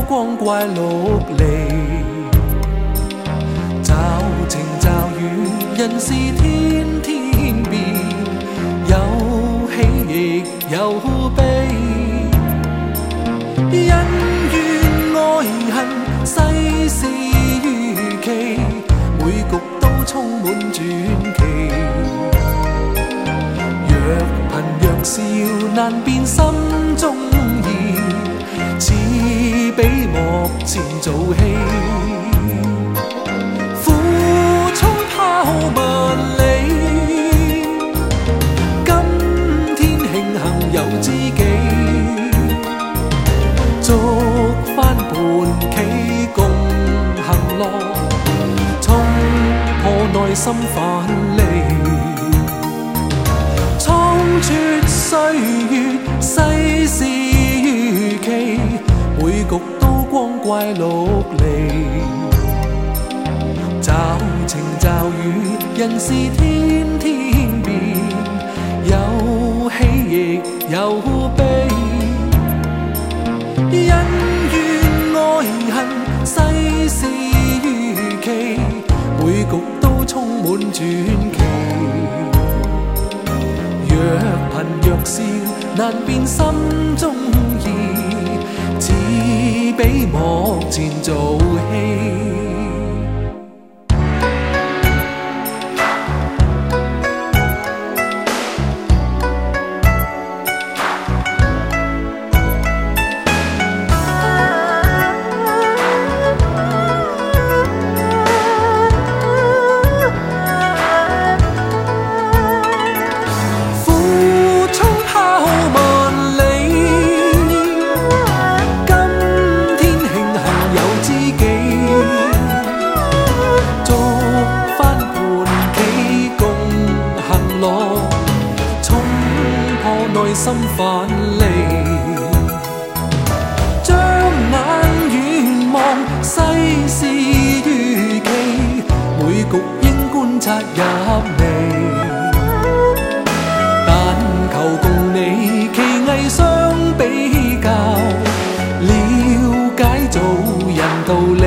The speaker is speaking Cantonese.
光怪陆离。找情找雨，人是天天变，有喜亦有悲。恩怨愛恨，世事如棋，每局都充滿傳奇。若貧若笑，難辨心中意，似比幕前做戲。苦衝拋萬里，今天慶幸有知己。捉翻盤棋共行樂，衝破內心藩籬，倉促歲月，世事如棋，每局都光怪陸離。找情找雨，人是天天變，有喜亦有悲。恩怨愛恨，世事如棋，每局都充滿傳奇。若貧若笑，難辨心中意，似比幕前做戲。內心藩籬，將眼遠望，世事如棋，每局應觀察入微。但求共你奇藝相比較，了解做人道理。